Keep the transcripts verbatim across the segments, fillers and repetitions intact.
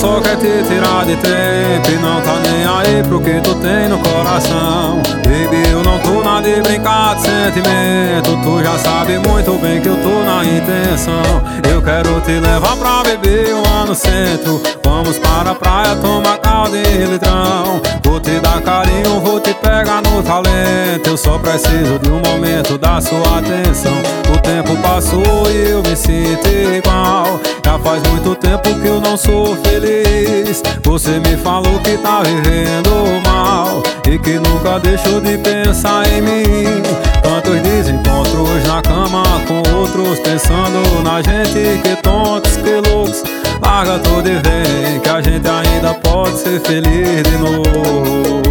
só quer te tirar de tempo e não tá nem aí pro que tu tem no coração. Baby, eu não tô na de brincar de sentimento, tu já sabe muito bem que eu tô na intenção. Eu quero te levar pra beber lá no centro, vamos para a praia tomar caldo e litrão. Vou te dar carinho, vou te pegar no talento, eu só preciso de um momento da sua atenção. O tempo passou e eu me sinto igual, já faz muito tempo que eu não sou feliz. Você me falou que tá vivendo mal e que nunca deixou de pensar em mim. Tantos desencontros na cama com outros, pensando na gente, que tontos, que loucos. Larga tudo e vem, que a gente ainda pode ser feliz de novo.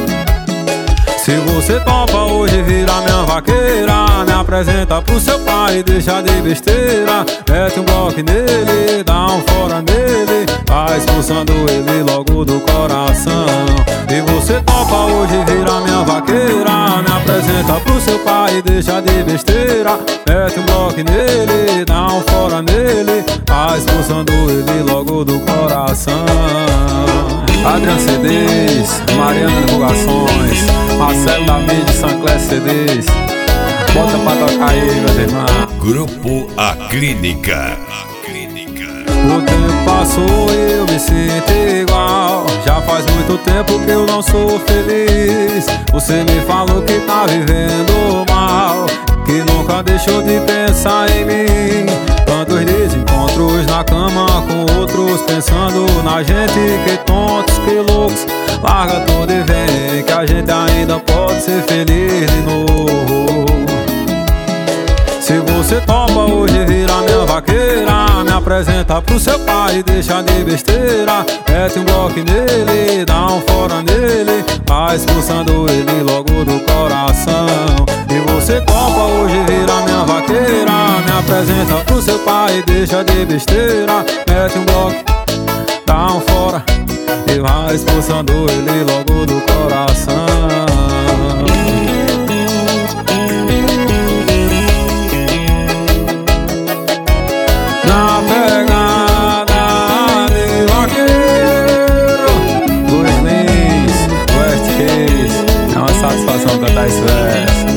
Se você topa hoje virar minha vaqueira, me apresenta pro seu pai e deixa de besteira. Mete um bloco nele, dá um fora nele, vai expulsando ele logo do coração. E você topa hoje virar minha vaqueira, me apresenta pro seu pai e deixa de besteira. Mete um bloco nele, dá um fora nele, vai expulsando ele logo do coração. Adriano C Ds, Mariana Divulgações, Marcelo da Mídia, Sancler C Ds. Bota pra tocar aí, meus irmãos. Grupo A Clínica. O tempo passou e eu me sinto igual, já faz muito tempo que eu não sou feliz. Você me falou que tá vivendo mal, que nunca deixou de pensar em mim. Tantos desencontros na cama com outros, pensando na gente, que tontos, que loucos. Larga tudo e vem, que a gente ainda pode ser feliz de novo. Se você topa hoje virar minha vaqueira, me apresenta pro seu pai e deixa de besteira. Mete um bloco nele, dá um fora nele, vai expulsando ele logo do coração. E você topa hoje virar minha vaqueira, me apresenta pro seu pai e deixa de besteira. Mete um bloco, dá um fora e vai expulsando ele logo do coração. Na pegada de vaqueiro, Luiz Lins, West Case, é uma satisfação cantar esse verso.